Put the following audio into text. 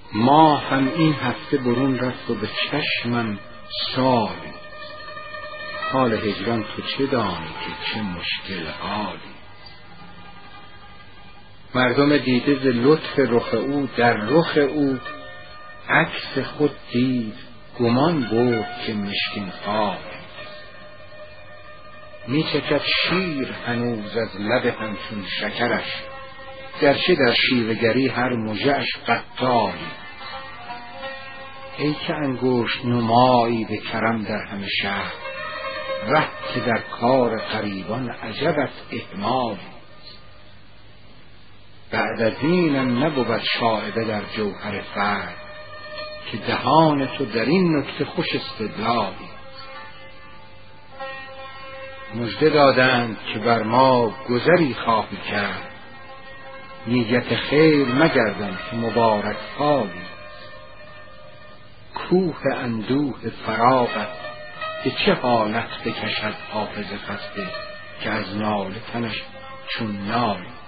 ما هم این هفته برون رفت و به چشمم سالی، حال هجران تو چه دانی که چه مشکل حالی. مردم دیده ز لطف رخ او در رخ او، عکس خود دید گمان برد که مشکین حالی. می چکد شیر هنوز از لب همچون شکرش، گرچه در شیوه‌گری هر مژه‌اش قتالی. ای که انگشت نمایی به کرم در همه شهر، ره که در کار غریبان عجبت اهمالی. بعد از اینم نبود شایبه در جوهر فرد، که دهان تو در این نکته خوش استدلالی. مژده دادند که بر ما گذری خواهی کرد، نیت خیر مگردان که مبارک حالی. کوه اندوه فراقت به چه حالت بکشد حافظ خسته، که از ناله تنش چون نالی.